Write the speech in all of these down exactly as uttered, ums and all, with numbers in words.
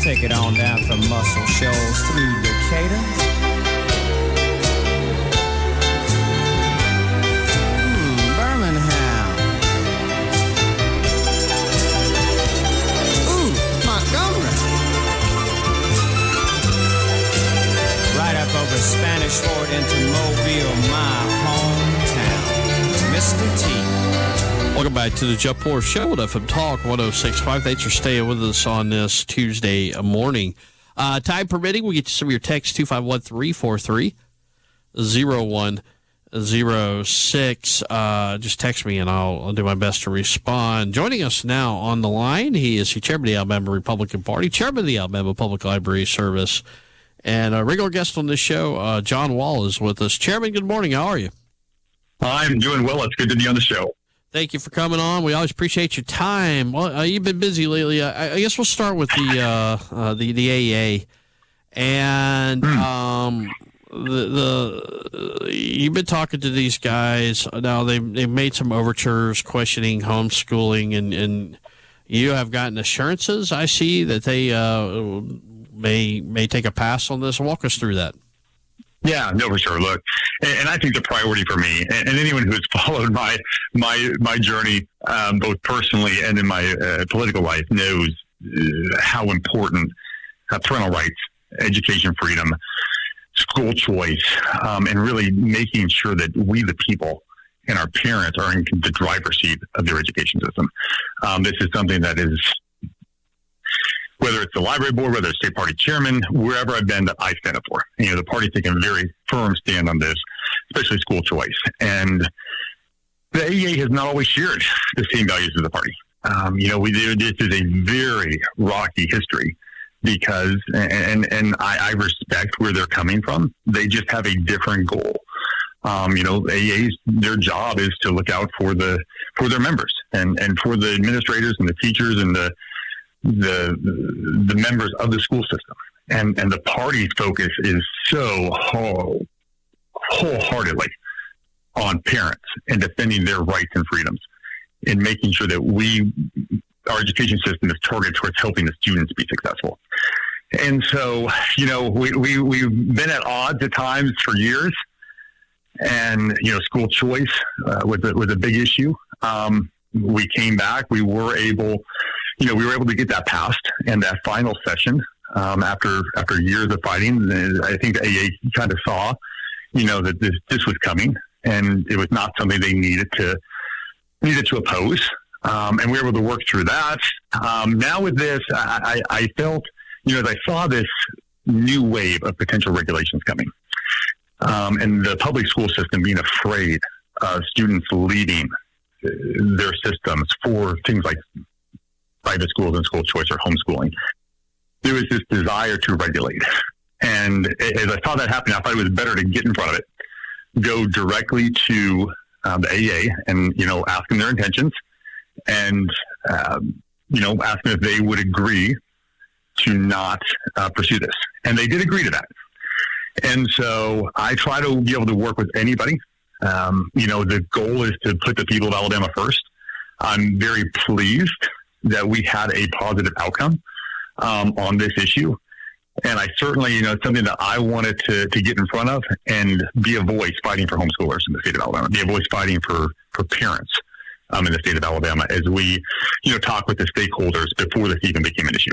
take it on down from Muscle Shoals through Decatur. Hmm, Birmingham. Ooh, Montgomery. Right up over Spanish Fort into Mobile, my hometown. Mister T. Welcome back to the Jeff Moore Show at F M Talk one oh six point five. Thanks for staying with us on this Tuesday morning. Uh, time permitting, we get to some of your texts, two five one, three four three, zero one zero six. Uh, just text me and I'll, I'll do my best to respond. Joining us now on the line, he is the chairman of the Alabama Republican Party, chairman of the Alabama Public Library Service, and a regular guest on this show, uh, John Wall, is with us. Chairman, good morning. How are you? I'm doing well. It's good to be on the show. Thank you for coming on. We always appreciate your time. Well, uh, you've been busy lately. I, I guess we'll start with the uh, uh, the the A E A, and um, the the uh, you've been talking to these guys. Now they they've made some overtures questioning homeschooling, and, and you have gotten assurances. I see that they uh, may may take a pass on this. Walk us through that. Yeah, no, for sure. Look, and, and I think the priority for me, and, and anyone who has followed my my my journey, um, both personally and in my uh, political life, knows uh, how important uh, parental rights, education freedom, school choice, um, and really making sure that we, the people, and our parents are in the driver's seat of their education system. Um, this is something that is, whether it's the library board, whether it's state party chairman, wherever I've been, that I stand up for. You know, the party's taking a very firm stand on this, especially school choice. And the A E A has not always shared the same values as the party. Um, you know, we this is a very rocky history because, and and I, I respect where they're coming from. They just have a different goal. Um, you know, A E A's, their job is to look out for the for their members and, and for the administrators and the teachers and the the the members of the school system, and and the party's focus is so whole, wholeheartedly on parents and defending their rights and freedoms, and making sure that we our education system is targeted towards helping the students be successful. And so, you know, we, we we've been at odds at times for years, and you know, school choice uh, was a, was a big issue. Um, we came back. We were able. You know, we were able to get that passed, and that final session, um, after after years of fighting, I think the A E A kind of saw, you know, that this this was coming, and it was not something they needed to needed to oppose, um, and we were able to work through that. Um, now with this, I, I, I felt, you know, as I saw this new wave of potential regulations coming, um, and the public school system being afraid of students leaving their systems for things like private schools and school choice or homeschooling, there was this desire to regulate. And as I saw that happen, I thought it was better to get in front of it, go directly to um, the A E A and, you know, ask them their intentions and, um, you know, ask them if they would agree to not uh, pursue this. And they did agree to that. And so I try to be able to work with anybody. Um, you know, the goal is to put the people of Alabama first. I'm very pleased that we had a positive outcome um, on this issue. And I certainly, you know, it's something that I wanted to, to get in front of and be a voice fighting for homeschoolers in the state of Alabama, be a voice fighting for, for parents um, in the state of Alabama as we, you know, talk with the stakeholders before this even became an issue.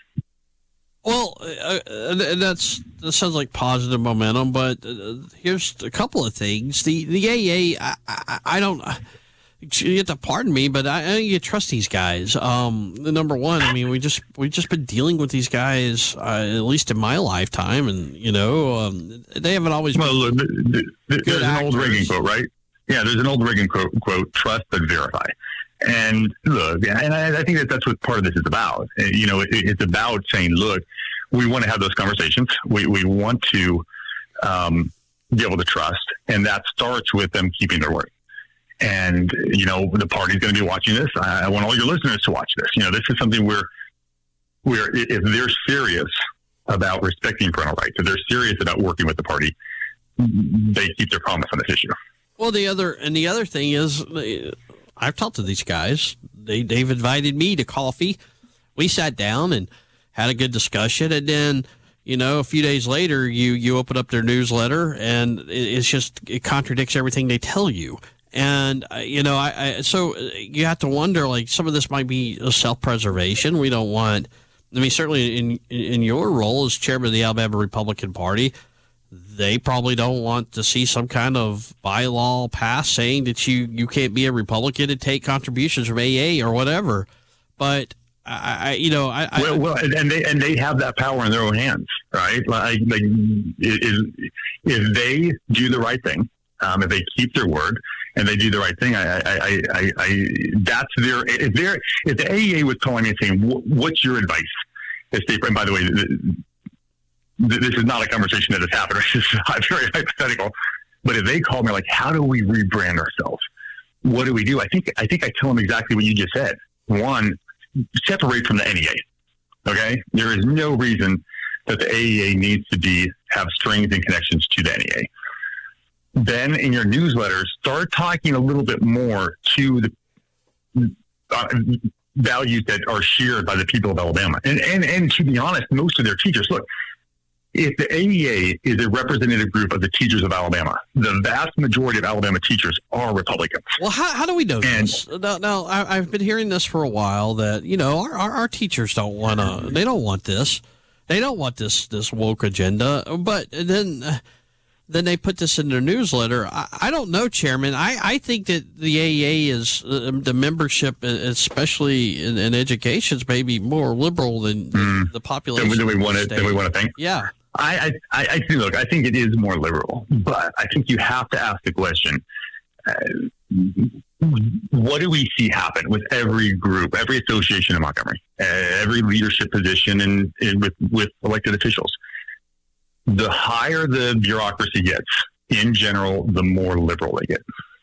Well, uh, that's that sounds like positive momentum, but uh, here's a couple of things. The the A E A, I, I, I don't... You have to pardon me, but I, I think you trust these guys. Um, the number one, I mean, we just we've just been dealing with these guys, uh, at least in my lifetime, and you know, um, they haven't always. Well, been the, the, there's an actors. old Reagan quote, right? Yeah, there's an old Reagan quote: quote "Trust but verify." And look, and I, I think that that's what part of this is about. You know, it, it's about saying, look, we want to have those conversations. We we want to um, be able to trust, and that starts with them keeping their word. And, you know, the party's going to be watching this. I want all your listeners to watch this. You know, this is something where, where if they're serious about respecting parental rights, if they're serious about working with the party, they keep their promise on this issue. Well, the other, and the other thing is, I've talked to these guys. They, they've invited me to coffee. We sat down and, had a good discussion, and then, you know, a few days later, you, you open up their newsletter, and it, it's just, it contradicts everything they tell you. And, uh, you know, I, I so you have to wonder, like, some of this might be a self-preservation. We don't want, I mean, certainly in in your role as chairman of the Alabama Republican Party, they probably don't want to see some kind of bylaw passed saying that you, you can't be a Republican and take contributions from A A or whatever. But I, I you know, I, I well, well, and they and they have that power in their own hands, right? Like, like if, if they do the right thing, um, if they keep their word and they do the right thing, I, I, I, I, I that's their. If they're if the A E A was calling me and saying, "What's your advice?" As they, and by the way, this is not a conversation that has happened. This is very hypothetical. But if they call me like, "How do we rebrand ourselves? What do we do?" I think I think I tell them exactly what you just said. One, separate from the N E A. Okay, there is no reason that the A E A needs to be have strings and connections to the N E A. Then in your newsletters, start talking a little bit more to the uh, values that are shared by the people of Alabama. And, and, and to be honest, most of their teachers, look, if the A E A is a representative group of the teachers of Alabama, the vast majority of Alabama teachers are Republicans. Well, how, how do we know and, this? Now, now I, I've been hearing this for a while that, you know, our, our, our teachers don't want to, they don't want this. They don't want this, this woke agenda. But then... Uh, Then they put this in their newsletter. I, I don't know, Chairman. I, I think that the A E A is, uh, the membership, especially in, in education, is maybe more liberal than mm. the population. Than we want to, than we want to think. Yeah. I, I, I think, look, I think it is more liberal, but I think you have to ask the question, uh, what do we see happen with every group, every association in Montgomery, uh, every leadership position in, in with, with elected officials? The higher the bureaucracy gets, in general, the more liberal they get.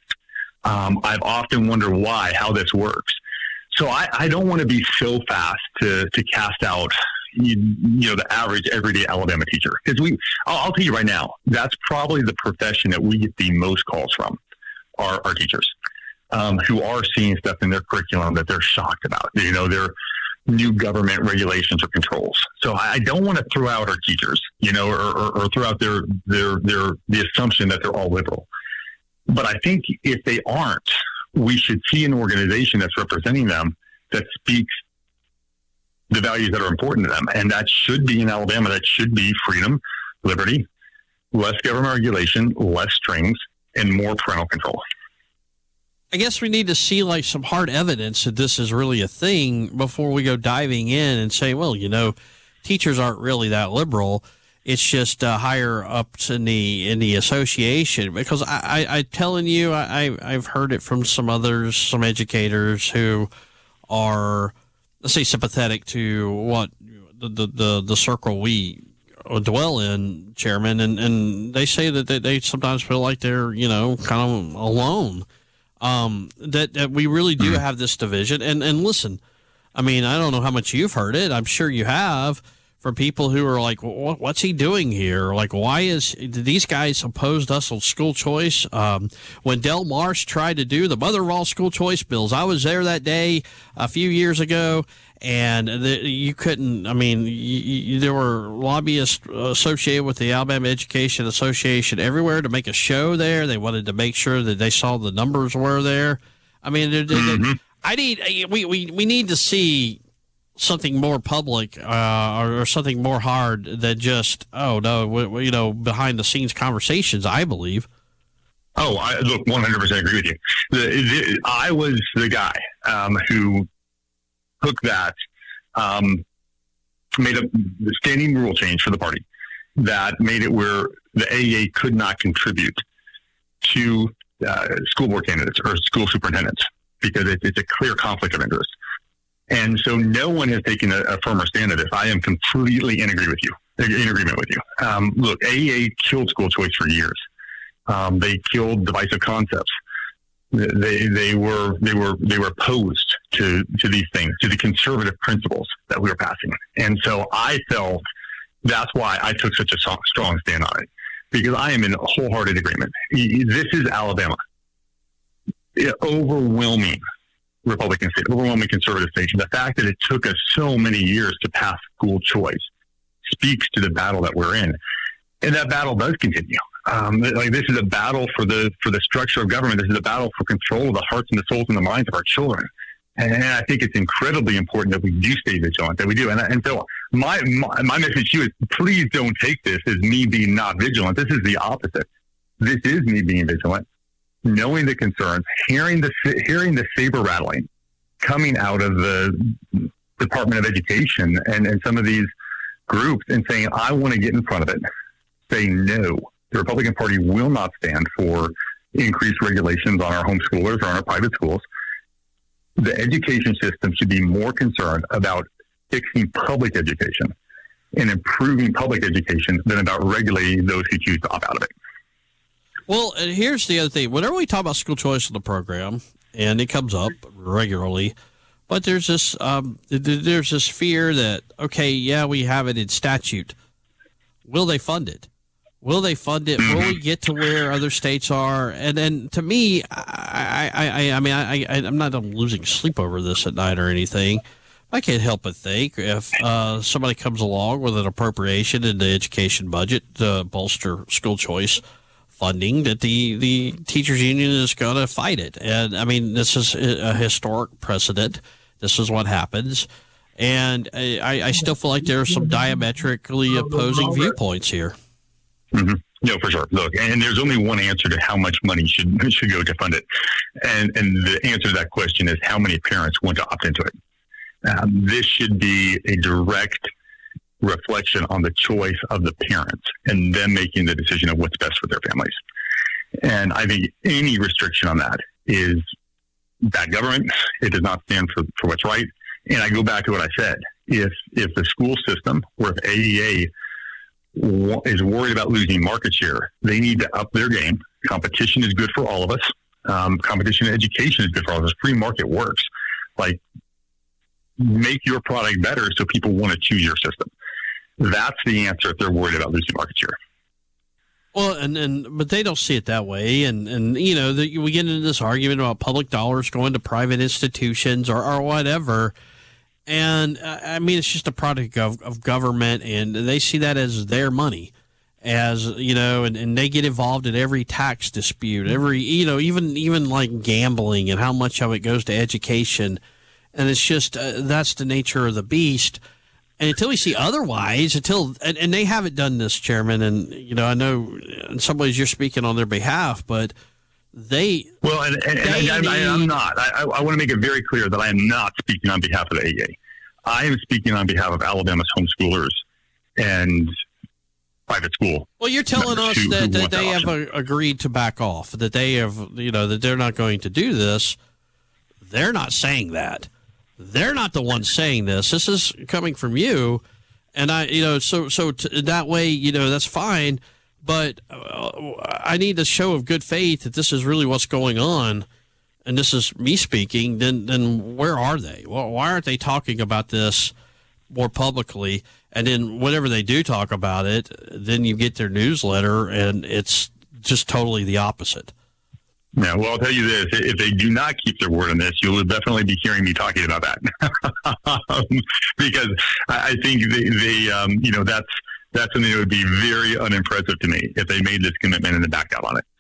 Um, I've often wondered why, how this works. So I, I don't want to be so fast to, to cast out, you, you know, the average everyday Alabama teacher. Because we, I'll, I'll tell you right now, that's probably the profession that we get the most calls from, are our teachers, um, who are seeing stuff in their curriculum that they're shocked about. You know, they're new government regulations or controls. So I don't want to throw out our teachers, you know, or, or, or throw out their, their, their, the assumption that they're all liberal. But I think if they aren't, we should see an organization that's representing them that speaks the values that are important to them. And that should be in Alabama, that should be freedom, liberty, less government regulation, less strings, and more parental control. I guess we need to see like some hard evidence that this is really a thing before we go diving in and say, well, you know, teachers aren't really that liberal. It's just uh, higher ups in the in the association. Because I, I, I'm telling you, I, I've heard it from some others, some educators who are, let's say, sympathetic to what the the, the, the circle we dwell in, Chairman, and, and they say that they, they sometimes feel like they're, you know, kind of alone. Um, that, that we really do have this division. And, and listen, I mean, I don't know how much you've heard it. I'm sure you have, from people who are like, well, what's he doing here? Like, why is these guys opposed us on school choice? Um, when Del Marsh tried to do the mother of all school choice bills, I was there that day a few years ago. And the, you couldn't, I mean, you, you, there were lobbyists associated with the Alabama Education Association everywhere to make a show there. They wanted to make sure that they saw the numbers were there. I mean, they're, they're, mm-hmm. I need, we, we, we need to see something more public uh, or, or something more hard than just, oh, no, we, we, you know, behind the scenes conversations, I believe. Oh, I look, one hundred percent agree with you. The, the, I was the guy um, who took that, um, made a standing rule change for the party that made it where the A E A could not contribute to uh, school board candidates or school superintendents because it, it's a clear conflict of interest. And so no one has taken a, a firmer stand of this. I am completely in agree with you, in agreement with you. Um, look, A E A killed school choice for years. Um, they killed divisive concepts. They they were they were they were opposed to to these things, to the conservative principles that we were passing, and so I felt that's why I took such a strong stand on it, because I am in wholehearted agreement. This is Alabama, overwhelming Republican state, overwhelmingly conservative state. And the fact that it took us so many years to pass school choice speaks to the battle that we're in. And that battle does continue. Um, like this is a battle for the for the structure of government. This is a battle for control of the hearts and the souls and the minds of our children. And I think it's incredibly important that we do stay vigilant, that we do. And, and so my, my my message to you is, please don't take this as me being not vigilant. This is the opposite. This is me being vigilant, knowing the concerns, hearing the hearing the saber rattling coming out of the Department of Education and, and some of these groups, and saying, I want to get in front of it. Saying no. The Republican Party will not stand for increased regulations on our homeschoolers or on our private schools. The education system should be more concerned about fixing public education and improving public education than about regulating those who choose to opt out of it. Well, and here's the other thing. Whenever we talk about school choice in the program, and it comes up regularly, but there's this um, there's this fear that, okay, yeah, we have it in statute. Will they fund it? Will they fund it? Will we get to where other states are? And then, to me, I, I, I, I mean, I, I, I'm not losing sleep over this at night or anything. I can't help but think if uh, somebody comes along with an appropriation in the education budget to bolster school choice funding, that the, the teachers union is going to fight it. And I mean, this is a historic precedent. This is what happens. And I, I still feel like there are some diametrically opposing viewpoints here. Mm-hmm. No, for sure. Look, and there's only one answer to how much money should should go to fund it. And and the answer to that question is how many parents want to opt into it. Um, this should be a direct reflection on the choice of the parents and them making the decision of what's best for their families. And I think any restriction on that is bad government. It does not stand for, for what's right. And I go back to what I said. If if the school system or if A E A is worried about losing market share, they need to up their game. Competition is good for all of us. Um, competition in education is good for all of us. Free market works. Like, make your product better so people want to choose your system. That's the answer if they're worried about losing market share. Well, and, and but they don't see it that way. And, and you know, the, we get into this argument about public dollars going to private institutions or, or whatever. And, uh, I mean, it's just a product of, of government, and they see that as their money, as, you know, and, and they get involved in every tax dispute, every, you know, even even like gambling and how much of it goes to education. And it's just, uh, that's the nature of the beast. And until we see otherwise, until, and, and they haven't done this, Chairman, and, you know, I know in some ways you're speaking on their behalf, but they well, and, and, they and I, need, I, I'm not. I, I want to make it very clear that I am not speaking on behalf of the A E A. I am speaking on behalf of Alabama's homeschoolers and private school. Well, you're telling us who, that, who that they that have a, agreed to back off, that they have, you know, that they're not going to do this. They're not saying that. They're not the ones saying this. This is coming from you, and I, you know, so so t- that way, you know, that's fine. But uh, I need a show of good faith that this is really what's going on, and this is me speaking. Then, then where are they? Well, why aren't they talking about this more publicly? And then, whenever they do talk about it, then you get their newsletter, and it's just totally the opposite. Yeah, well, I'll tell you this: if they do not keep their word on this, you'll definitely be hearing me talking about that, um, because I think they, they um, you know, that's. That's something that would be very unimpressive to me if they made this commitment and then backed out on it.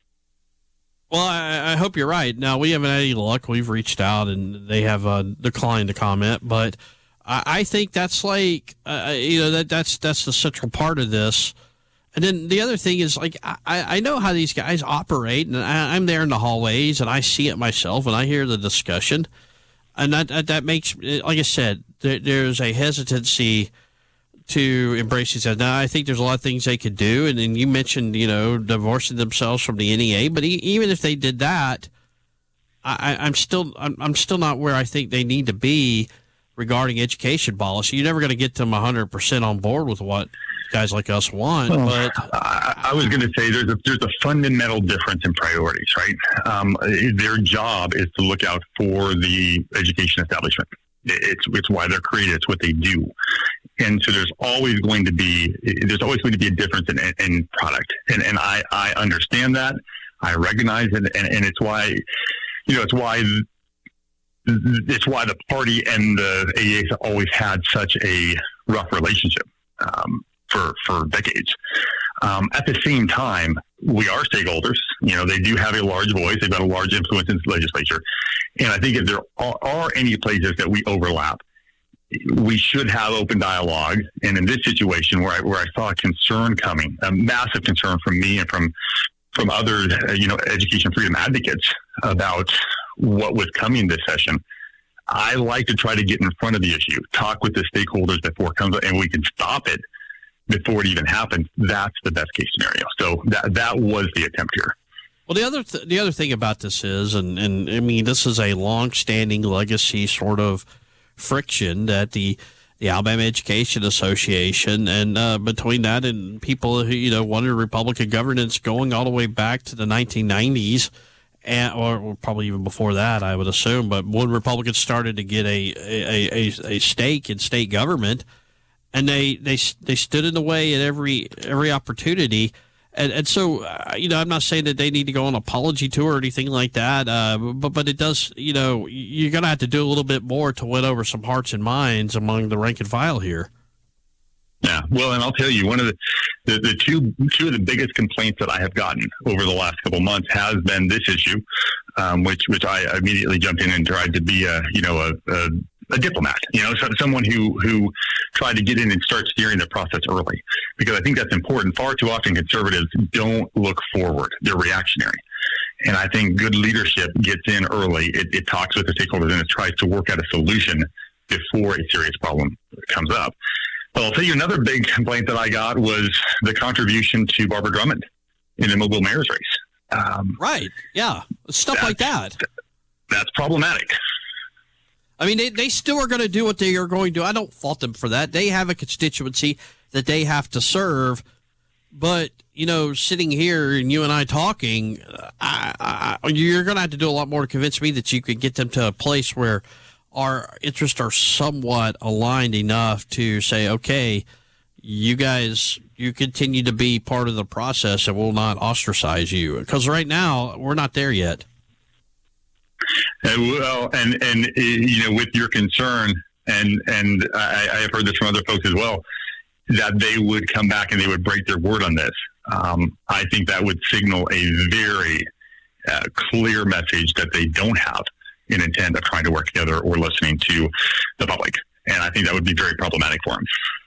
Well, I, I hope you're right. Now, we haven't had any luck. We've reached out, and they have uh, declined to comment. But I, I think that's like, uh, you know, that that's that's the central part of this. And then the other thing is, like, I, I know how these guys operate, and I, I'm there in the hallways, and I see it myself, and I hear the discussion. And that, that, that makes, like I said, there, there's a hesitancy to embrace these. Now, I think there's a lot of things they could do, and then you mentioned, you know, divorcing themselves from the N E A. But e- even if they did that, I, I'm still, I'm, I'm still not where I think they need to be regarding education policy. You're never going to get them one hundred percent on board with what guys like us want. Well, but I, I was going to say there's a there's a fundamental difference in priorities, right? Um, their job is to look out for the education establishment. It's it's why they're created. It's what they do. And so there's always going to be there's always going to be a difference in, in product, and and I, I understand that, I recognize it, and, and it's why, you know, it's why it's why the party and the A A have always had such a rough relationship um, for for decades. Um, at the same time, we are stakeholders. You know, they do have a large voice. They've got a large influence in the legislature. And I think if there are, are any places that we overlap, we should have open dialogue. And in this situation where I, where I saw a concern coming, a massive concern from me and from, from other, uh, you know, education freedom advocates about what was coming this session, I like to try to get in front of the issue, talk with the stakeholders before it comes up, and we can stop it before it even happens. That's the best case scenario. So that that was the attempt here. Well, the other th- the other thing about this is, and, and I mean, this is a long-standing legacy sort of friction that the the Alabama Education Association and uh, between that and people who, you know, wanted Republican governance going all the way back to the nineteen nineties, and, or probably even before that, I would assume. But when Republicans started to get a a, a, a stake in state government, and they, they they stood in the way at every every opportunity. And, and so, uh, you know, I'm not saying that they need to go on an apology tour or anything like that, uh, but but it does, you know, you're going to have to do a little bit more to win over some hearts and minds among the rank and file here. Yeah, well, and I'll tell you, one of the, the, the two two of the biggest complaints that I have gotten over the last couple of months has been this issue, um, which which I immediately jumped in and tried to be a, you know, a, a a diplomat, you know, so, someone who, who tried to get in and start steering the process early, because I think that's important. Far too often conservatives don't look forward. They're reactionary. And I think good leadership gets in early. It, it talks with the stakeholders and it tries to work out a solution before a serious problem comes up. But I'll tell you another big complaint that I got was the contribution to Barbara Drummond in the Mobile mayor's race. Um, right. Yeah. Stuff like that. That's problematic. I mean, they, they still are going to do what they are going to do. I don't fault them for that. They have a constituency that they have to serve. But, you know, sitting here and you and I talking, I, I, you're going to have to do a lot more to convince me that you could get them to a place where our interests are somewhat aligned enough to say, okay, you guys, you continue to be part of the process and we'll not ostracize you. Because right now, we're not there yet. Uh, well, and, and, uh, you know, with your concern, and, and I, I have heard this from other folks as well, that they would come back and they would break their word on this. Um, I think that would signal a very uh, clear message that they don't have an intent of trying to work together or listening to the public. And I think that would be very problematic for them.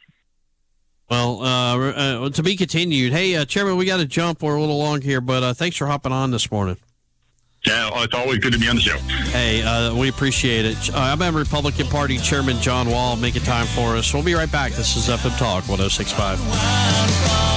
Well, uh, uh, to be continued. Hey, uh, Chairman, we got to jump. We're a little long here, but uh, thanks for hopping on this morning. Yeah, it's always good to be on the show. Hey, uh, we appreciate it. Uh, I'm a Republican Party Chairman John Wall making time for us. We'll be right back. This is F M Talk one oh six point five.